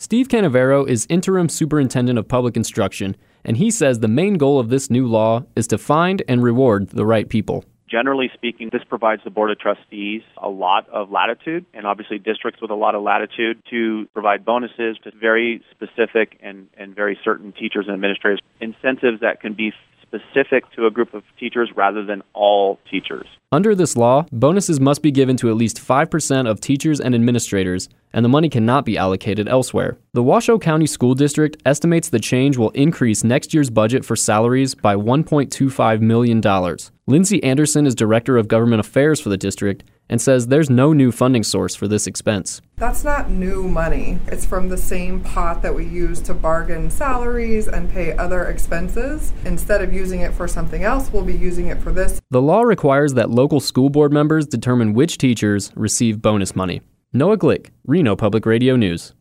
Steve Canavero is interim superintendent of public instruction, and he says the main goal of this new law is to find and reward the right people. Generally speaking, this provides the Board of Trustees a lot of latitude, and obviously districts with a lot of latitude to provide bonuses to very specific and very certain teachers and administrators, incentives that can be specific to a group of teachers rather than all teachers. Under this law, bonuses must be given to at least 5% of teachers and administrators, and the money cannot be allocated elsewhere. The Washoe County School District estimates the change will increase next year's budget for salaries by $1.25 million. Lindsay Anderson is Director of Government Affairs for the district and says there's no new funding source for this expense. That's not new money. It's from the same pot that we use to bargain salaries and pay other expenses. Instead of using it for something else, we'll be using it for this. The law requires that local school board members determine which teachers receive bonus money. Noah Glick, Reno Public Radio News.